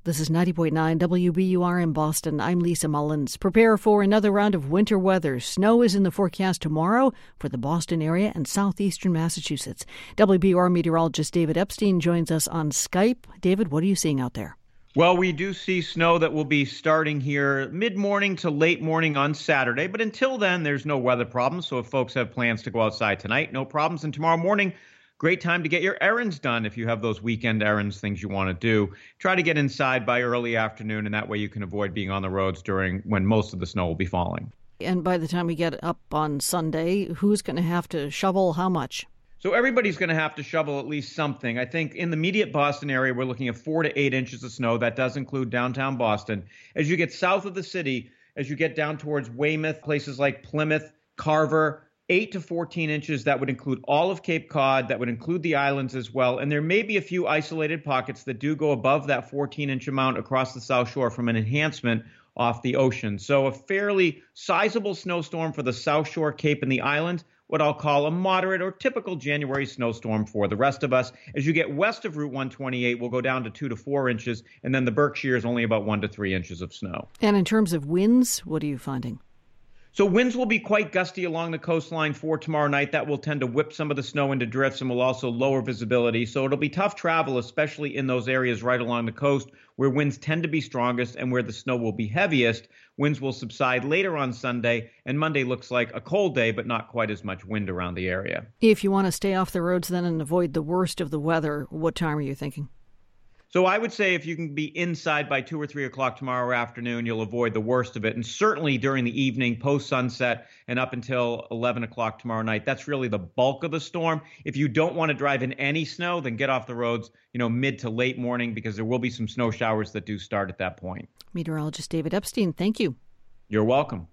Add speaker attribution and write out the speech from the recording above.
Speaker 1: This is 90.9 WBUR in Boston. I'm Lisa Mullins. Prepare for another round of winter weather. Snow is in the forecast tomorrow for the Boston area and southeastern Massachusetts. WBUR meteorologist David Epstein joins us on Skype. David, what are you seeing out there?
Speaker 2: Well, we do see snow that will be starting here mid-morning to late morning on Saturday. But until then, there's no weather problems. So if folks have plans to go outside tonight, no problems. And tomorrow morning, great time to get your errands done if you have those weekend errands, things you want to do. Try to get inside by early afternoon, and that way you can avoid being on the roads during when most of the snow will be falling.
Speaker 1: And by the time we get up on Sunday, who's going to have to shovel how much?
Speaker 2: So everybody's going to have to shovel at least something. I think in the immediate Boston area, we're looking at 4 to 8 inches of snow. That does include downtown Boston. As you get south of the city, as you get down towards Weymouth, places like Plymouth, Carver, 8 to 14 inches. That would include all of Cape Cod. That would include the islands as well. And there may be a few isolated pockets that do go above that 14-inch amount across the South Shore from an enhancement off the ocean. So a fairly sizable snowstorm for the South Shore, Cape, and the island. What I'll call a moderate or typical January snowstorm for the rest of us. As you get west of Route 128, we'll go down to 2 to 4 inches. And then the Berkshire is only about 1 to 3 inches of snow.
Speaker 1: And in terms of winds, what are you finding?
Speaker 2: So winds will be quite gusty along the coastline for tomorrow night. That will tend to whip some of the snow into drifts and will also lower visibility. So it'll be tough travel, especially in those areas right along the coast where winds tend to be strongest and where the snow will be heaviest. Winds will subside later on Sunday, and Monday looks like a cold day, but not quite as much wind around the area.
Speaker 1: If you want to stay off the roads then and avoid the worst of the weather, what time are you thinking?
Speaker 2: So I would say if you can be inside by 2 or 3 o'clock tomorrow afternoon, you'll avoid the worst of it. And certainly during the evening, post-sunset, and up until 11 o'clock tomorrow night, that's really the bulk of the storm. If you don't want to drive in any snow, then get off the roads, mid to late morning, because there will be some snow showers that do start at that point.
Speaker 1: Meteorologist David Epstein, thank you.
Speaker 2: You're welcome.